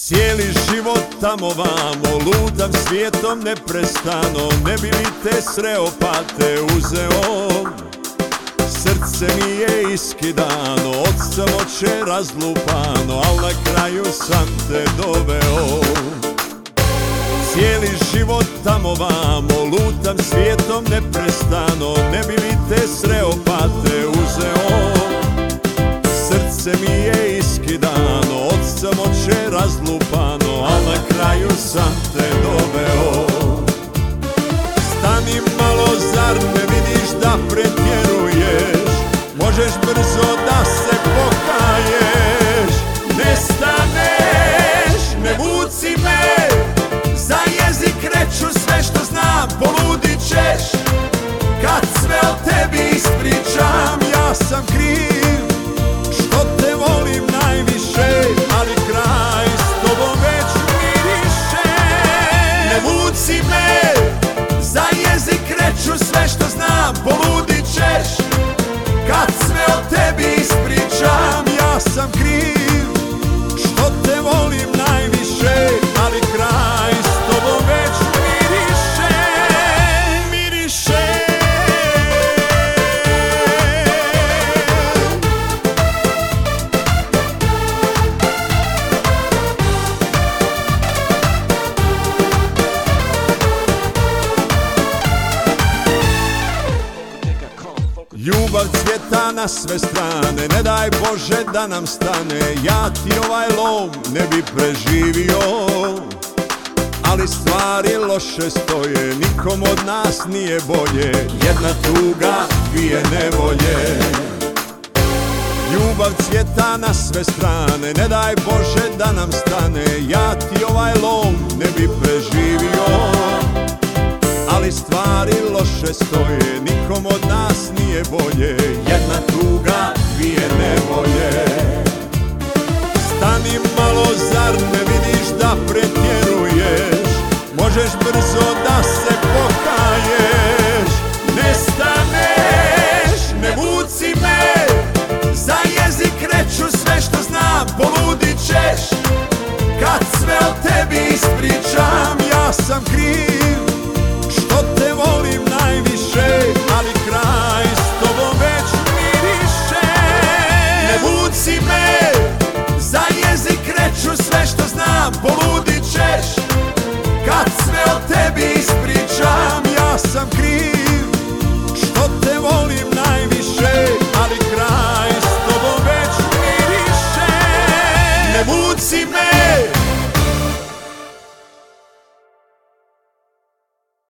Cijeli život tamo vamo, lutam svijetom neprestano. Ne bi li te sreo pa te uzeo, srce mi je iskidano, od samoće razlupano, al na kraju sam te doveo. Cijeli život tamo vamo, lutam svijetom neprestano. Ne bi li te sreo pa te uzeo, srce mi je iskidano, od samoće razlupano, al na kraju sam te doveo. Stani malo, zar ne vidiš da pretjeruješ? Možeš brzo da se pokaješ. Ne staneš, ne vuci me, za jezik reću sve što znam, poludit ćeš. Kad sve o tebi ispričam, ja sam kriv što te volim najviše, ali kraj s tobom već miriše. Ne vuci me, za jezik reću sve što znam, poludit ćeš. Kad sve o tebi ispričam, ja sam kriv što te volim najviše, ali kraj s tobom već miriše, miriše. Ljubav cvjeta na sve strane, ne daj Bože da nam stane. Ja ti ovaj lom ne bi preživio, ali stvari loše stoje, nikom od nas nije bolje. Jedna tuga, dvije nevolje. Ljubav cvjeta na sve strane, ne daj Bože da nam stane. Ja ti ovaj lom ne bi preživio, ali stvari loše stoje, nikom od nas nije bolje. Jedna tuga, dvije nevolje. Stani malo, zar ne vidiš da pretjeruješ? Možeš brzo